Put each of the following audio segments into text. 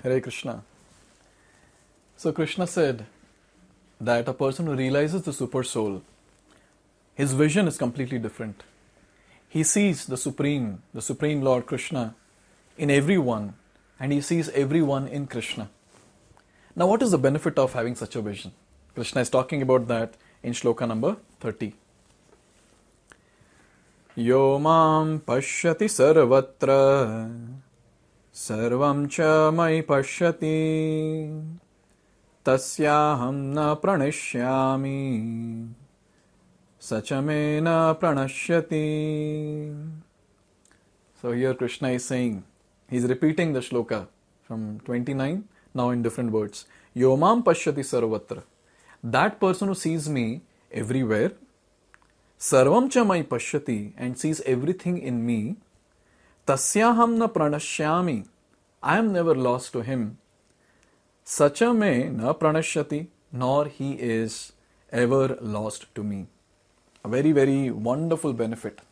Hare Krishna. So Krishna said that a person who realizes the super soul, his vision is completely different. He sees the Supreme Lord Krishna in everyone, and he sees everyone in Krishna. Now what is the benefit of having such a vision? Krishna is talking about that in shloka number 30. Yo mam pashyati sarvatra sarvam cha mai pashyati tasyaham na pranishyami sachamena pranashyati. So here Krishna is saying, he is repeating the shloka from 29, now in different words. Yo mam pashyati sarvatra. That person who sees me everywhere, sarvam cha mai pashyati, and sees everything in me, tasyaham na pranashyami. I am never lost to him. Sacha me na pranashyati, nor he is ever lost to me. A very, very wonderful benefit.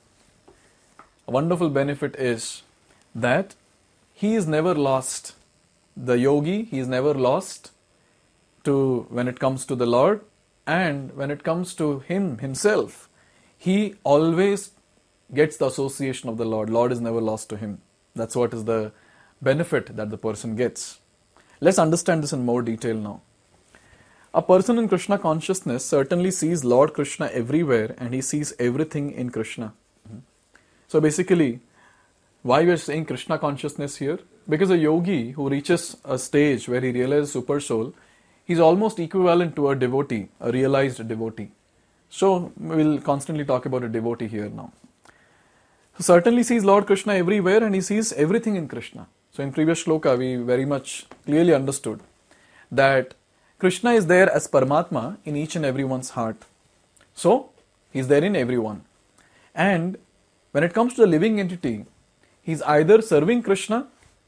A wonderful benefit is that he is never lost. The yogi, he is never lost to when it comes to the Lord, and when it comes to himself, he always gets the association of the Lord. Lord is never lost to him. That's what is the benefit that the person gets. Let's understand this in more detail now. A person in Krishna consciousness certainly sees Lord Krishna everywhere, and he sees everything in Krishna. So basically, why we are saying Krishna consciousness here? Because a yogi who reaches a stage where he realizes super soul, he's almost equivalent to a devotee, a realized devotee. So we'll constantly talk about a devotee here now. So certainly sees Lord Krishna everywhere, and he sees everything in Krishna. So in previous shloka we very much clearly understood that Krishna is there as Paramatma in each and everyone's heart. So he's there in everyone. And when it comes to the living entity, he's either serving Krishna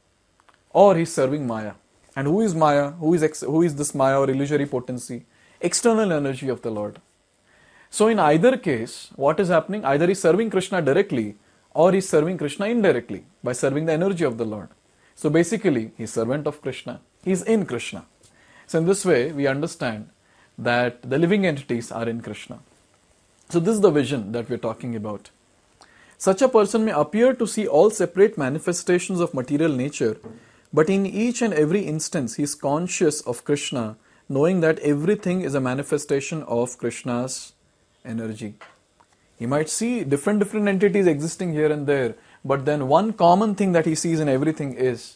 or he's serving Maya. And who is Maya? Who is this Maya or illusory potency? External energy of the Lord. So in either case, what is happening? Either he's serving Krishna directly or he's serving Krishna indirectly by serving the energy of the Lord. So basically, he's servant of Krishna. He's in Krishna. So in this way, we understand that the living entities are in Krishna. So this is the vision that we're talking about. Such a person may appear to see all separate manifestations of material nature, but in each and every instance, he is conscious of Krishna, knowing that everything is a manifestation of Krishna's energy. He might see different entities existing here and there, but then one common thing that he sees in everything is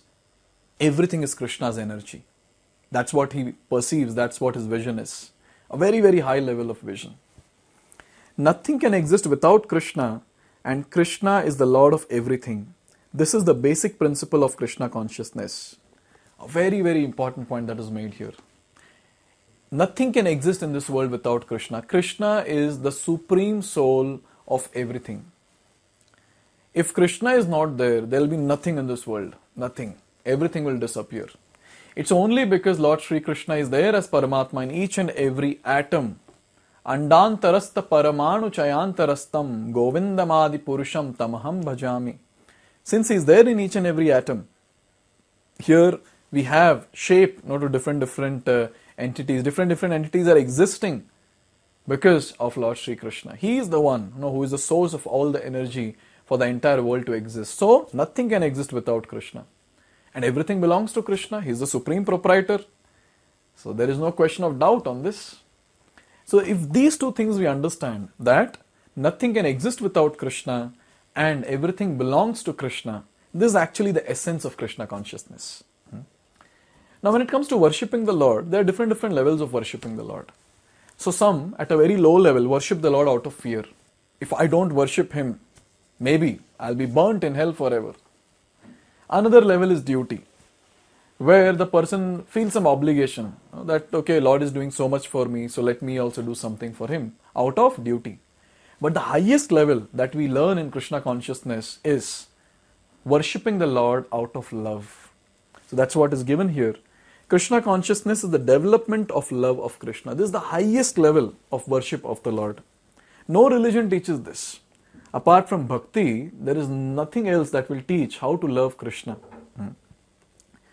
Krishna's energy. That's what he perceives, that's what his vision is. A very, very high level of vision. Nothing can exist without Krishna, and Krishna is the Lord of everything. This is the basic principle of Krishna consciousness. A very, very important point that is made here. Nothing can exist in this world without Krishna. Krishna is the supreme soul of everything. If Krishna is not there, there will be nothing in this world. Nothing. Everything will disappear. It's only because Lord Sri Krishna is there as Paramatma in each and every atom. Andantarasta paramanu chayantarastam govindamadi purusham tamaham bhajami. Since he is there in each and every atom, here we have shape, to different entities. Different entities are existing because of Lord Sri Krishna. He is the one who is the source of all the energy for the entire world to exist. So nothing can exist without Krishna. And everything belongs to Krishna. He is the supreme proprietor. So there is no question of doubt on this. So if these two things we understand, that nothing can exist without Krishna and everything belongs to Krishna, this is actually the essence of Krishna consciousness. Now when it comes to worshipping the Lord, there are different levels of worshipping the Lord. So some at a very low level worship the Lord out of fear. If I don't worship Him, maybe I'll be burnt in hell forever. Another level is duty, where the person feels some obligation that, okay, Lord is doing so much for me, so let me also do something for Him out of duty. But the highest level that we learn in Krishna consciousness is worshipping the Lord out of love. So that's what is given here. Krishna consciousness is the development of love of Krishna. This is the highest level of worship of the Lord. No religion teaches this. Apart from bhakti, there is nothing else that will teach how to love Krishna.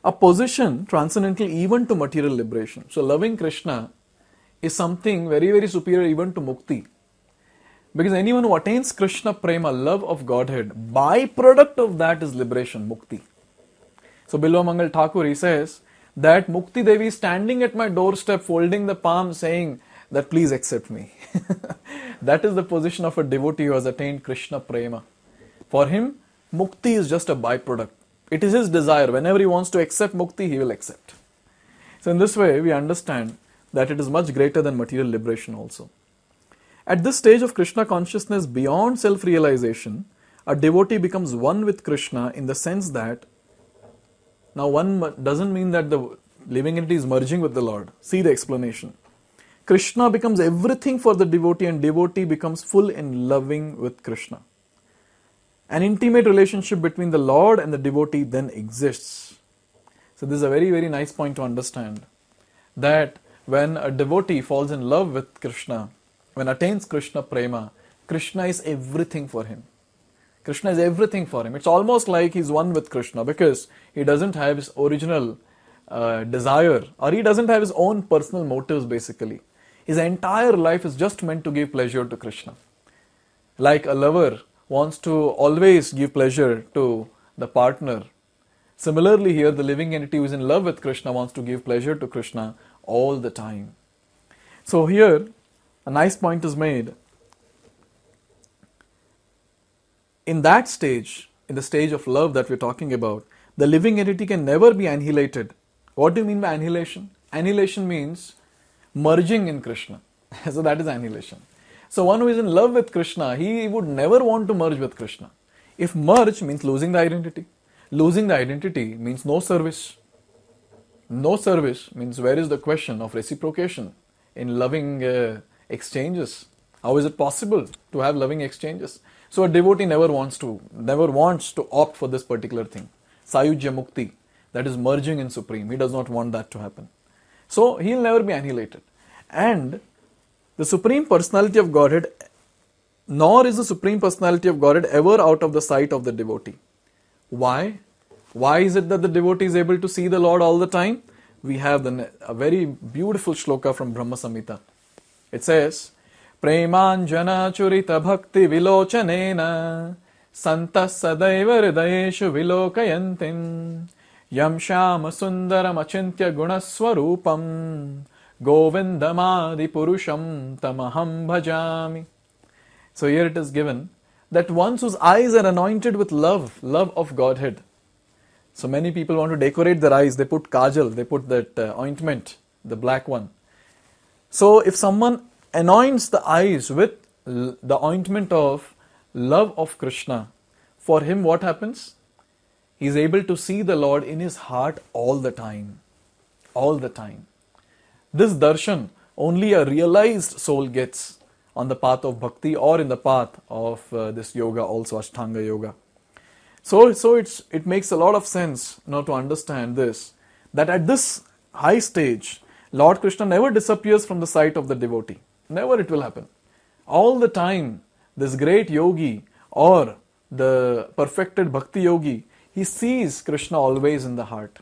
a position transcendental even to material liberation. So loving Krishna is something very, very superior even to mukti. Because anyone who attains Krishna prema, love of Godhead, byproduct of that is liberation, mukti. So Bilwa Mangal Thakur, he says that Mukti Devi is standing at my doorstep, folding the palm, saying that please accept me. That is the position of a devotee who has attained Krishna prema. For him, mukti is just a byproduct. It is his desire. Whenever he wants to accept mukti, he will accept. So in this way, we understand that it is much greater than material liberation also. At this stage of Krishna consciousness beyond self-realization, a devotee becomes one with Krishna in the sense that now one doesn't mean that the living entity is merging with the Lord. See the explanation. Krishna becomes everything for the devotee and devotee becomes full in loving with Krishna. An intimate relationship between the Lord and the devotee then exists. So this is a very, very nice point to understand. That when a devotee falls in love with Krishna, when attains Krishna prema, Krishna is everything for him. Krishna is everything for him. It's almost like he's one with Krishna because he doesn't have his original desire or he doesn't have his own personal motives basically. His entire life is just meant to give pleasure to Krishna. Like a lover wants to always give pleasure to the partner. Similarly here, the living entity who is in love with Krishna wants to give pleasure to Krishna all the time. So here, a nice point is made. In that stage, in the stage of love that we're talking about, the living entity can never be annihilated. What do you mean by annihilation? Annihilation means merging in Krishna. So that is annihilation. So one who is in love with Krishna, he would never want to merge with Krishna. If merge means losing the identity. Losing the identity means no service. No service means where is the question of reciprocation in loving exchanges? How is it possible to have loving exchanges? So a devotee never wants to opt for this particular thing. Sayujya Mukti, that is merging in Supreme. He does not want that to happen. So he will never be annihilated. And the Supreme Personality of Godhead, nor is the Supreme Personality of Godhead ever out of the sight of the devotee. Why? Why is it that the devotee is able to see the Lord all the time? We have a very beautiful shloka from Brahma Samhita. It says, Premanjana churita bhakti vilochanena santas sadaiva hridayeshu vilokayantim yam shama sundaram achintya gunaswarupam govindamadi purusham tamaham bhajami. So here it is given that ones whose eyes are anointed with love of Godhead. So many people want to decorate their eyes, they put kajal, they put that ointment, the black one. So if someone anoints the eyes with the ointment of love of Krishna, for him what happens? He is able to see the Lord in his heart all the time. All the time. This darshan only a realized soul gets on the path of bhakti or in the path of this yoga, also Ashtanga yoga. So it makes a lot of sense now to understand this, that at this high stage, Lord Krishna never disappears from the sight of the devotee. Never it will happen. All the time, this great yogi or the perfected bhakti yogi, he sees Krishna always in the heart.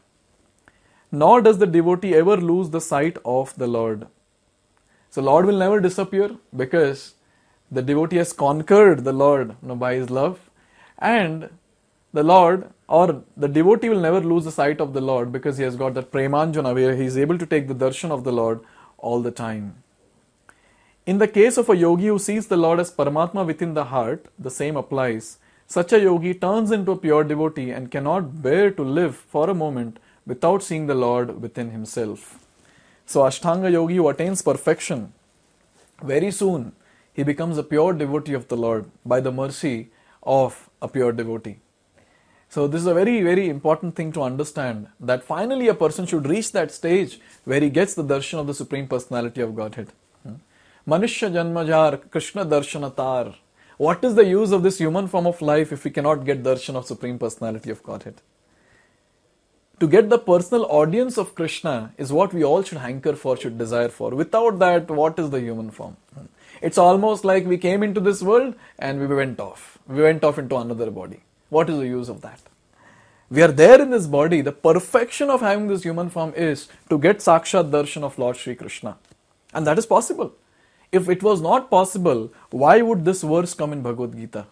Nor does the devotee ever lose the sight of the Lord. So Lord will never disappear because the devotee has conquered the Lord by his love, and the Lord or the devotee will never lose the sight of the Lord because he has got that premanjana where he is able to take the darshan of the Lord all the time. In the case of a yogi who sees the Lord as Paramatma within the heart, the same applies. Such a yogi turns into a pure devotee and cannot bear to live for a moment without seeing the Lord within himself. So Ashtanga yogi who attains perfection, very soon he becomes a pure devotee of the Lord by the mercy of a pure devotee. So this is a very, very important thing to understand, that finally a person should reach that stage where he gets the darshan of the Supreme Personality of Godhead. Manushya Janmajar Krishna Darshanatar. What is the use of this human form of life if we cannot get darshan of Supreme Personality of Godhead? To get the personal audience of Krishna is what we all should hanker for, should desire for. Without that, what is the human form? It's almost like we came into this world and we went off. We went off into another body. What is the use of that? We are there in this body. The perfection of having this human form is to get Sakshat Darshan of Lord Sri Krishna. And that is possible. If it was not possible, why would this verse come in Bhagavad Gita?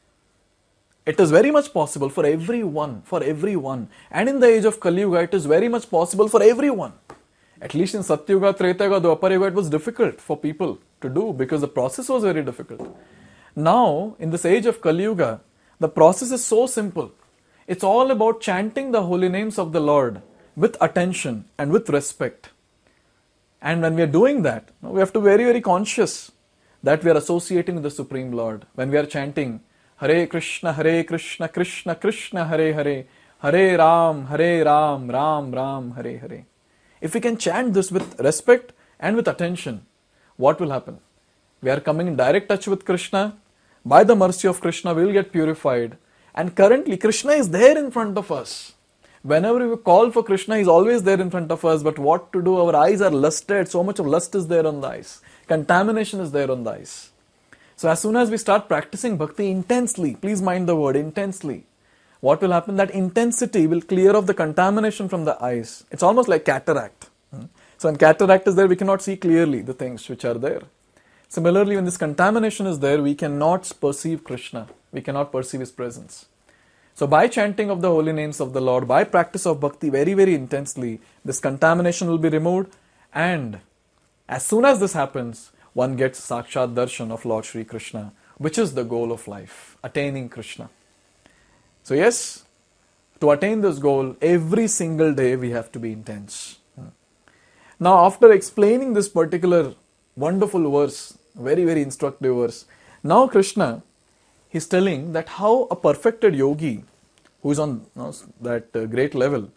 It is very much possible for everyone, for everyone. And in the age of Kali Yuga, it is very much possible for everyone. At least in Satyuga, Treta Yuga, Dwapara Yuga, it was difficult for people to do because the process was very difficult. Now, in this age of Kali Yuga, the process is so simple. It's all about chanting the holy names of the Lord with attention and with respect. And when we are doing that, we have to be very, very conscious that we are associating with the Supreme Lord. When we are chanting, Hare Krishna, Krishna Krishna, Hare Hare, Hare Ram, Ram Ram, Hare Hare. If we can chant this with respect and with attention, what will happen? We are coming in direct touch with Krishna. By the mercy of Krishna, we will get purified. And currently, Krishna is there in front of us. Whenever we call for Krishna, He is always there in front of us. But what to do? Our eyes are lusted. So much of lust is there on the eyes. Contamination is there on the eyes. So as soon as we start practicing bhakti intensely, please mind the word intensely, what will happen? That intensity will clear off the contamination from the eyes. It's almost like cataract. So when cataract is there, we cannot see clearly the things which are there. Similarly, when this contamination is there, we cannot perceive Krishna. We cannot perceive His presence. So by chanting of the holy names of the Lord, by practice of bhakti very, very intensely, this contamination will be removed. And as soon as this happens, one gets Sakshat Darshan of Lord Sri Krishna, which is the goal of life, attaining Krishna. So yes, to attain this goal, every single day we have to be intense. Now after explaining this particular wonderful verse, very, very instructive verse, now Krishna, He's telling that how a perfected yogi, who is on that great level,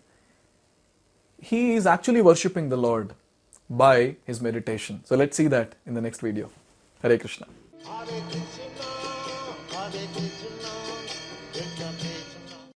he is actually worshipping the Lord by his meditation. So let's see that in the next video. Hare Krishna. Hare Krishna, Hare Krishna.